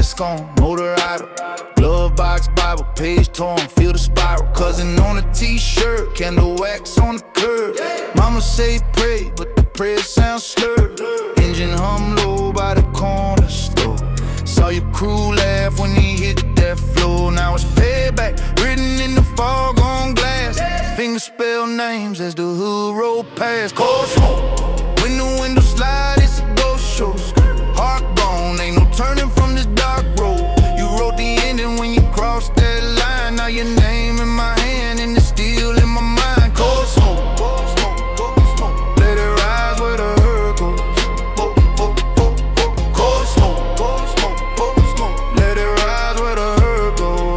mask on, motor idle. Glove box, Bible, page torn, feel the spiral. Cousin on a t-shirt, candle wax on the curb. Mama say pray, but the prayer sounds slurred. Engine hum low by the corner store. Saw your crew laugh when he hit that floor. Now it's payback, written in the fog on glass. Fingers spell names as the hood roll past. Cold smoke, when the window slide, it's a ghost show. Heart gone, ain't no turning from this dark road. You wrote the ending when you crossed that line. Now your name in my hand and it's still in my mind. Cold smoke, let it rise where the hurt goes. Cold smoke, let it rise where the hurt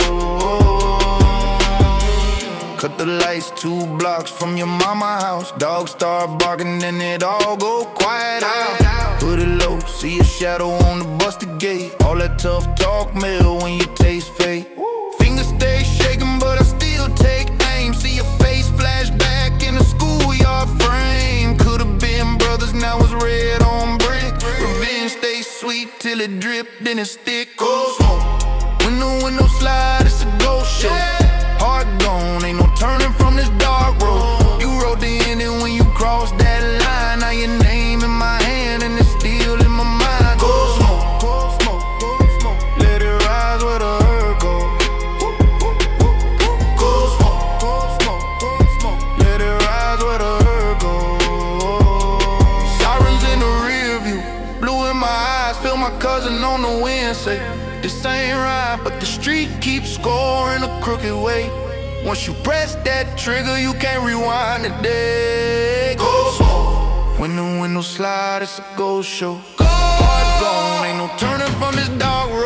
goes. Cut the lights 2 blocks from your mama house. Dogs start barking and it all go quiet out. Put it low, see a shadow on the busted gate. All that tough talk mail when you taste fate. Fingers stay shaking but I still take aim. See your face flash back in the schoolyard frame. Could've been brothers, now it's red on brick. Revenge stays sweet till it drip, then it's thick. Cold smoke, when the window slide, it's a ghost show. Heart gone, ain't no turning from this dark road. You wrote the ending when you crossed that line. Now your name in my hand and it's still in my mind. Cold smoke, let it rise where the hurt goes. Cold smoke, let it rise where the hurt goes. Sirens in the rear view, blue in my eyes, feel my cousin on the wind say, this ain't right, but the street keeps scoring a crooked way. Once you press that trigger, you can't rewind the day. Ghost smoke, when the window slide, it's a ghost show. Heart gone, ain't no turning from this dark road.